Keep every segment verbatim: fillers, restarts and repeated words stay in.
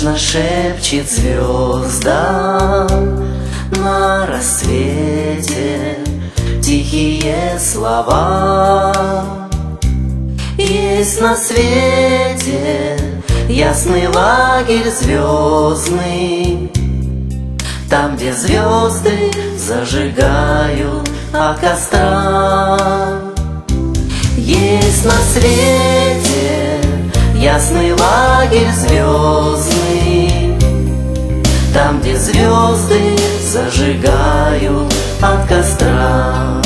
Нежно шепчет звездам на рассвете тихие слова. Есть на свете ясный лагерь звездный, там, где звезды зажигают от костра. Есть на свете ясный лагерь звездный, там, где звезды зажигают от костра.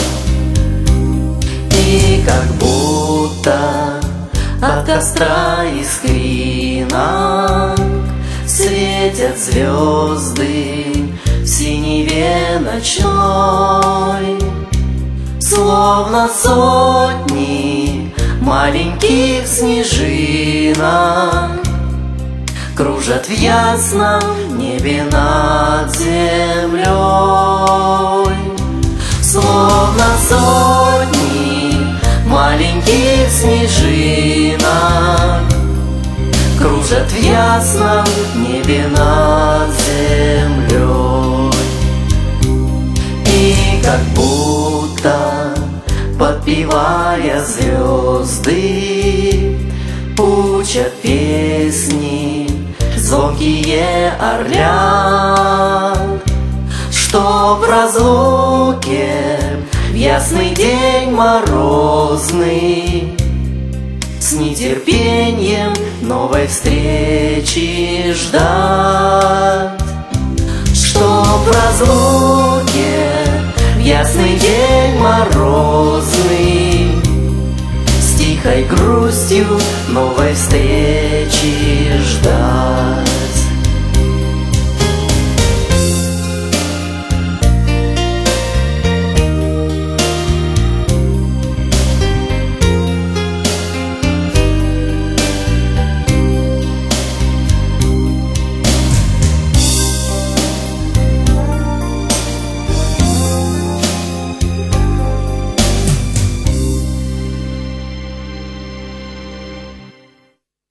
И как будто от костра искринок светят звезды в синеве ночной, словно сотни маленьких снежинок кружат в ясном небе над землей. Словно сотни маленьких снежинок кружат в ясном небе над землей. И как будто, подпевая, звезды учат песни звонкие орлят, что в разлуке в ясный день морозный с нетерпением новой встречи ждать. Что в разлуке в ясный день морозный с тихой грустью новой встречи